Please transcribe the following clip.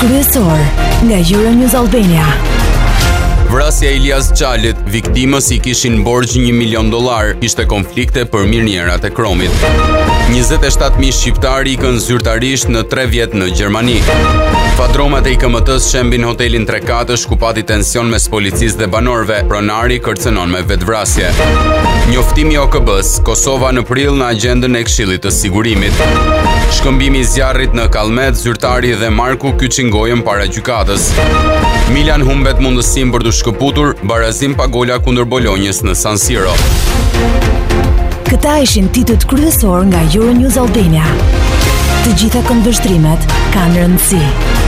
kryesor nga Euronews Albania. Vrasja e Ilias Çalit, viktimës i kishin borxh $1 milion, ishte konflikte për mirënjerat e Kromit. 27.000 shqiptarë ikën zyrtarisht në 3 vjet në Gjermani. Padromat e IKMT-s shembin hotelin 3 katësh ku pati tension mes policisë dhe banorëve, pronari kërcënon me vetvrasje. Njoftimi i OKB-s, Kosova në prill në agjendën e Këshillit të Sigurimit. Shkëmbimi i zjarrit në Kallmet, zyrtari dhe Marku kyçin gojën para gjykatës. Milan humbet mundësinë për të shkëputur, barazim pa gola kundër Bolonjës në San Siro. Këta ishin titujt kryesor nga Euronews Albania. Të gjitha këndvështrimet kanë rëndësi.